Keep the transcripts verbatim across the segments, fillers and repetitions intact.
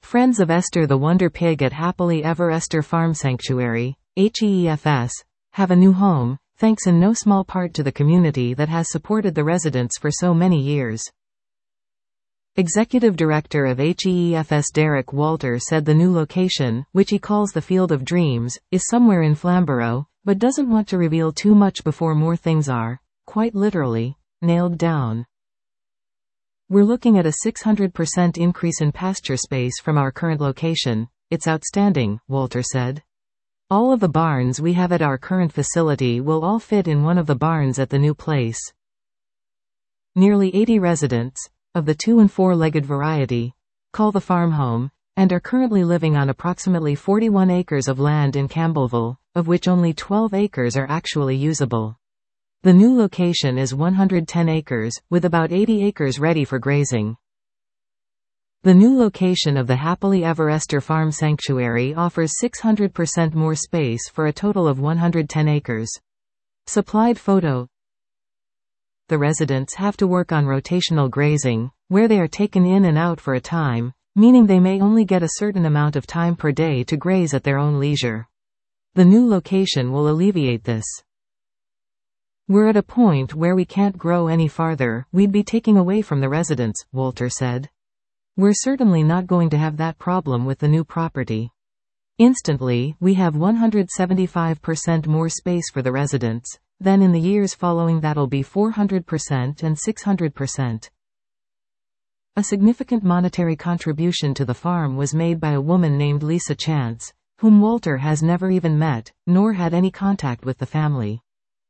Friends of Esther the Wonder Pig at Happily Ever Esther Farm Sanctuary, H E E F S, have a new home, thanks in no small part to the community that has supported the residents for so many years. Executive Director of H E E F S Derek Walter said the new location, which he calls the Field of Dreams, is somewhere in Flamborough, but doesn't want to reveal too much before more things are, quite literally, nailed down. We're looking at a six hundred percent increase in pasture space from our current location. It's outstanding, Walter said. All of the barns we have at our current facility will all fit in one of the barns at the new place. Nearly eighty residents, of the two and four-legged variety, call the farm home, and are currently living on approximately forty-one acres of land in Campbellville, of which only twelve acres are actually usable. The new location is one hundred ten acres, with about eighty acres ready for grazing. The new location of the Happily Ever Esther Farm Sanctuary offers six hundred percent more space for a total of one hundred ten acres. Supplied photo. The residents have to work on rotational grazing, where they are taken in and out for a time, meaning they may only get a certain amount of time per day to graze at their own leisure. The new location will alleviate this. We're at a point where we can't grow any farther, we'd be taking away from the residents, Walter said. We're certainly not going to have that problem with the new property. Instantly, we have one hundred seventy-five percent more space for the residents. Then in the years following that'll be four hundred percent and six hundred percent. A significant monetary contribution to the farm was made by a woman named Lisa Chance, whom Walter has never even met, nor had any contact with the family.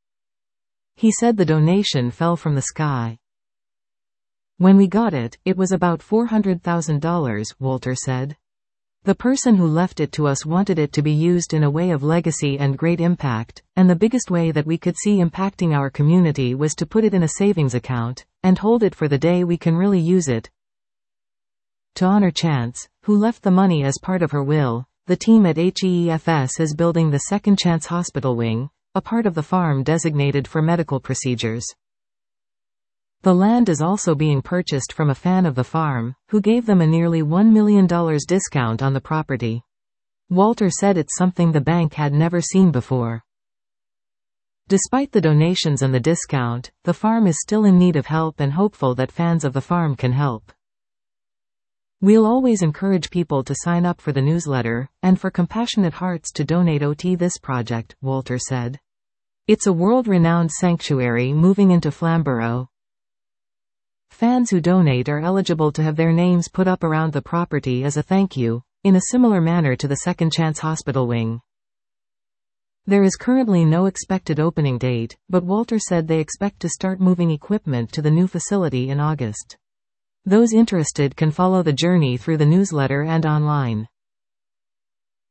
He said the donation fell from the sky. When we got it, it was about four hundred thousand dollars, Walter said. The person who left it to us wanted it to be used in a way of legacy and great impact, and the biggest way that we could see impacting our community was to put it in a savings account, and hold it for the day we can really use it. To honor Chance, who left the money as part of her will, the team at H E E F S is building the Second Chance Hospital Wing, a part of the farm designated for medical procedures. The land is also being purchased from a fan of the farm, who gave them a nearly one million dollars discount on the property. Walter said it's something the bank had never seen before. Despite the donations and the discount, the farm is still in need of help and hopeful that fans of the farm can help. We'll always encourage people to sign up for the newsletter, and for compassionate hearts to donate to this project, Walter said. It's a world-renowned sanctuary moving into Flamborough. Fans who donate are eligible to have their names put up around the property as a thank you, in a similar manner to the Second Chance Hospital Wing. There is currently no expected opening date, but Walter said they expect to start moving equipment to the new facility in August. Those interested can follow the journey through the newsletter and online.